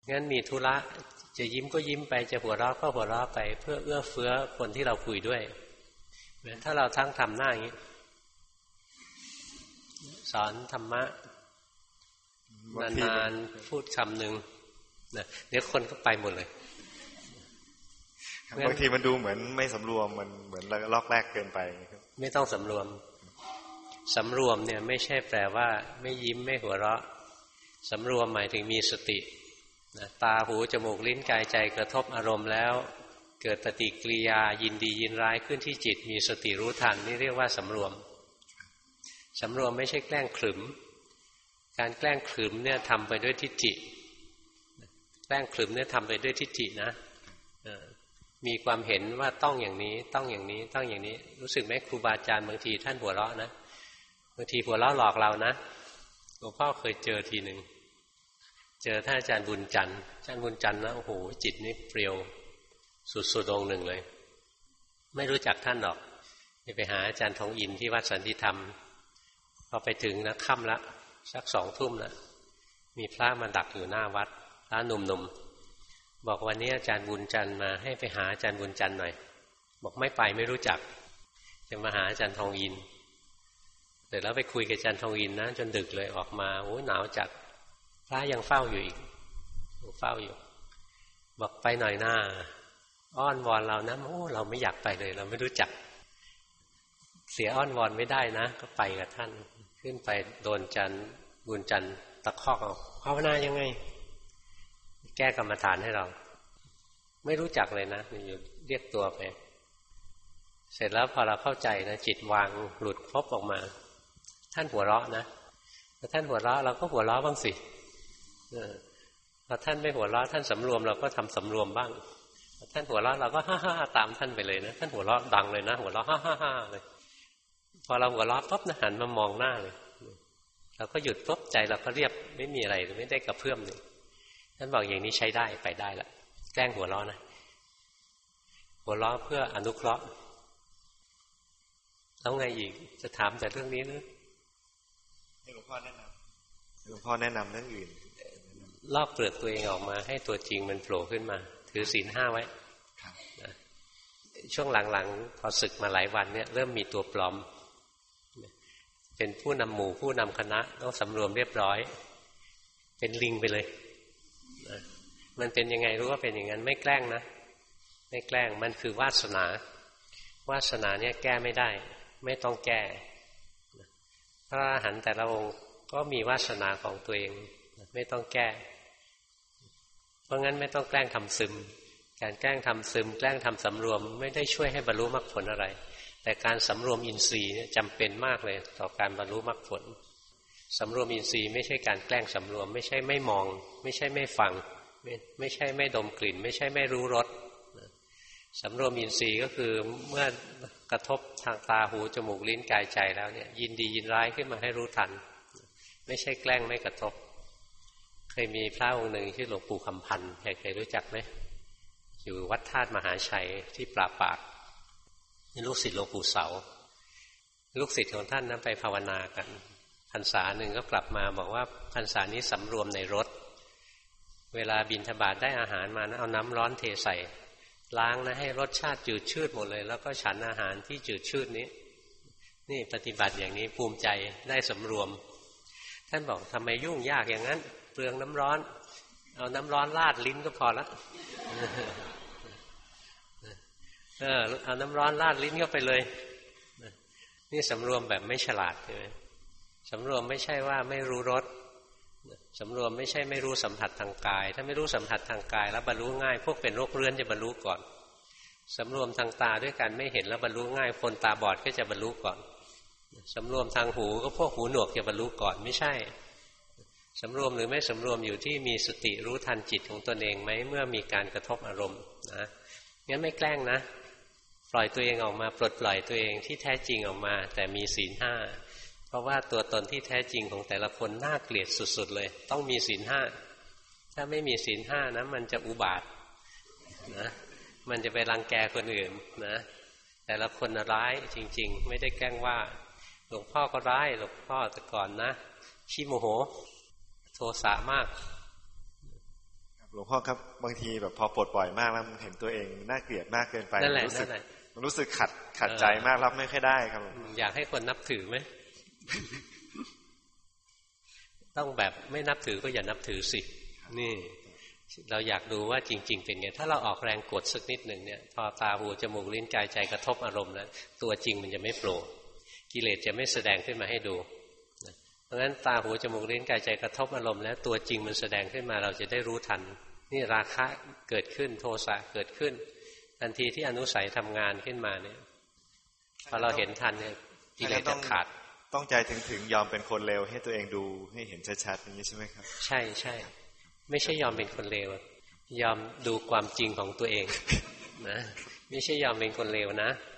งั้นมีธุระจะยิ้มก็ยิ้มไปจะหัวเราะก็หัวเราะไปเพื่อเอื้อเฟื้อคนที่เราคุยด้วยถ้าเราทั้งทำหน้าอย่างนี้สอนธรรมะนานๆพูดคำหนึ่งเดี๋ยวคนก็ไปหมดเลยบางทีมันดูเหมือนไม่สำรวมมันเหมือนลอกแรกเกินไปไม่ต้องสำรวมสำรวมเนี่ยไม่ใช่แปลว่าไม่ยิ้มไม่หัวเราะสำรวมหมายถึงมีสติตาหูจมูกลิ้นกายใจกระทบอารมณ์แล้วเกิดปฏิกิริยายินดียินร้ายขึ้นที่จิตมีสติรู้ทันนี่เรียกว่าสำรวมสำรวมไม่ใช่แกล้งขรึมการแกล้งขรึมเนี่ยทำไปด้วยทิฏฐิแกล้งขรึมเนี่ยทำไปด้วยทิฏฐินะมีความเห็นว่าต้องอย่างนี้ต้องอย่างนี้ต้องอย่างนี้รู้สึกไหมครูบาอาจารย์บางทีท่านหัวเราะนะบางทีหัวเราะหลอกเรานะหลวงพ่อเคยเจอทีหนึ่งเจอท่านอาจารย์บุญจันทร์อาจารย์บุญจันทร์นะโอ้โหจิตนี่เปรียวสุดๆองค์หนึ่งเลยไม่รู้จักท่านหรอกไปหาอาจารย์ทองอินที่วัดสันติธรรมพอไปถึงนะค่ำละสัก20:00 นแล้วมีพระมาดักอยู่หน้าวัดพระหนุ่มๆบอกวันนี้อาจารย์บุญจันทร์มาให้ไปหาอาจารย์บุญจันทร์หน่อยบอกไม่ไปไม่รู้จักจะมาหาอาจารย์ทองอินเสร็จแล้วไปคุยกับอาจารย์ทองอินนะจนดึกเลยออกมาโอ้หนาวจัดพระยังเฝ้าอยู่อีกเฝ้าอยู่บอกไปหน่อยหน้าอ้อนวอนเรานะโอ้เราไม่อยากไปเลยเราไม่รู้จักเสียอ้อนวอนไม่ได้นะก็ไปกับท่านขึ้นไปโดนอาจารย์บุญจันทร์ตะคอกเอาภาวนายังไงแก้กรรมฐานให้เราไม่รู้จักเลยนะอยู่เรียกตัวไปเสร็จแล้วพอเราเข้าใจนะจิตวางหลุดพบออกมาท่านหัวเราะนะพอท่านหัวเราะเราก็หัวเราะบ้างสิพอท่านไม่หัวเราะท่านสำรวมเราก็ทำสำรวมบ้างพอท่านหัวเราะเราก็ฮ่าฮ่าตามท่านไปเลยนะท่านหัวเราะดังเลยนะหัวเราะฮ่าฮ่าฮ่าเลยพอเราหัวเราะปั๊บนะหันมามองหน้าเลยเราก็หยุดปุ๊บใจเราก็เรียบไม่มีอะไรไม่ได้กระเพื่อมเลยท่านบอกอย่างนี้ใช้ได้ไปได้ละแกล้งหัวเราะนะหัวเราะเพื่ออนุเคราะห์แล้วไงอีกจะถามแต่เรื่องนี้นะให้หลวงพ่อแนะนำเรื่องอื่นลอกเปลือกตัวเองออกมาให้ตัวจริงมันโผล่ขึ้นมาถือศีล 5ไว้ช่วงหลังๆพอศึกมาหลายวันเนี่ยเริ่มมีตัวปลอมเป็นผู้นำหมู่ผู้นำคณะต้องสำรวมเรียบร้อยเป็นลิงไปเลยมันเป็นยังไงรู้ว่าเป็นอย่างนั้นไม่แกล้งนะไม่แกล้งมันคือวาสนาวาสนาเนี่ยแก้ไม่ได้ไม่ต้องแก้พระอรหันต์แต่ละองค์ก็มีวาสนาของตัวเองไม่ต้องแก้เพราะงั้นไม่ต้องแกล้งทำซึมการแกล้งทำซึมแกล้งทำสำรวมไม่ได้ช่วยให้บรรลุมรรคผลอะไรแต่การสำรวมอินทรีย์เนี่ยจำเป็นมากเลยต่อการบรรลุมรรคผลสำรวมอินทรีย์ไม่ใช่การแกล้งสำรวมไม่ใช่ไม่มองไม่ใช่ไม่ฟังไม่ใช่ไม่ดมกลิ่นไม่ใช่ไม่รู้รสสำรวมอินทรีย์ก็คือเมื่อกระทบทางตาหูจมูกลิ้นกายใจแล้วเนี่ยยินดียินร้ายขึ้นมาให้รู้ทันไม่ใช่แกล้งไม่กระทบเคยมีพระองค์หนึ่งชื่อหลวงปู่คำพันธ์ใครเคยรู้จักไหมอยู่วัดธาตุมหาชัยที่ปราปากนี่ลูกศิษย์หลวงปู่เสาลูกศิษย์ของท่านนั้นไปภาวนากันพรรษาหนึ่งก็กลับมาบอกว่าพรรษานี้สำรวมในรถเวลาบิณฑบาตได้อาหารมานะเอาน้ำร้อนเทใส่ล้างนะให้รสชาติจืดชืดหมดเลยแล้วก็ฉันอาหารที่จืดชืดนี้นี่ปฏิบัติอย่างนี้ภูมิใจได้สำรวมท่านบอกทำไมยุ่งยากอย่างนั้นเปลืองน้ำร้อนเอาน้ำร้อนราดลิ้นก็พอละเอาน้ำร้อนราดลิ้นเข้าไปเลยนี่สำรวมแบบไม่ฉลาดใช่ไหมสำรวมไม่ใช่ว่าไม่รู้รสสำรวมไม่ใช่ไม่รู้สัมผัสทางกายถ้าไม่รู้สัมผัสทางกายแล้วบรรลุง่ายพวกเป็นโรคเรื้อนจะบรรลุก่อนสำรวมทางตาด้วยกันไม่เห็นแล้วบรรลุง่ายคนตาบอดก็จะบรรลุก่อนสำรวมทางหูก็พวกหูหนวกจะบรรลุก่อนไม่ใช่สำรวมหรือไม่สำรวมอยู่ที่มีสติรู้ทันจิตของตนเองไหมเมื่อมีการกระทบอารมณ์นะงั้นไม่แกล้งนะปล่อยตัวเองออกมาปลดปล่อยตัวเองที่แท้จริงออกมาแต่มีศีล 5เพราะว่าตัวตนที่แท้จริงของแต่ละคนน่าเกลียดสุดๆเลยต้องมีศีล 5ถ้าไม่มีศีล 5นะมันจะอุบาทนะมันจะไปรังแกคนอื่นนะแต่ละคนร้ายจริงๆไม่ได้แกล้งว่าหลวงพ่อก็ร้ายหลวงพ่อแต่ก่อนนะขี้โมโหโทสะมากหลวงพ่อครับบางทีแบบพอปลดปล่อยมากแล้วมันเห็นตัวเองน่าเกลียดมากเกินไปนั่นแหละมันรู้สึกขัดใจมากรับไม่ค่อยได้ครับอยากให้คนนับถือไหม ต้องแบบไม่นับถือก็อย่านับถือสินี่เราอยากดูว่าจริงๆเป็นไงถ้าเราออกแรงกดสักนิดหนึ่งเนี่ยพอตาหูจมูกลิ้นกายใจกระทบอารมณ์แล้วตัวจริงมันจะไม่โผล่กิเลสจะไม่แสดงขึ้นมาให้ดูเพราะฉะนั้นตาหูจมูกลิ้นกายใจกระทบอารมณ์แล้วตัวจริงมันแสดงขึ้นมาเราจะได้รู้ทันนี่ราคะเกิดขึ้นโทสะเกิดขึ้นทันทีที่อนุสัยทำงานขึ้นมาเนี่ยพอเราเห็นทันเนี่ยกิเลสจะขาดต้องใจถึงยอมเป็นคนเลวให้ตัวเองดูให้เห็นชัดๆอย่างนี้ใช่ไหมครับใช่ใช่ไม่ใช่ยอมเป็นคนเลวยอมดูความจริงของตัวเองนะไม่ใช่ยอมเป็นคนเลวนะ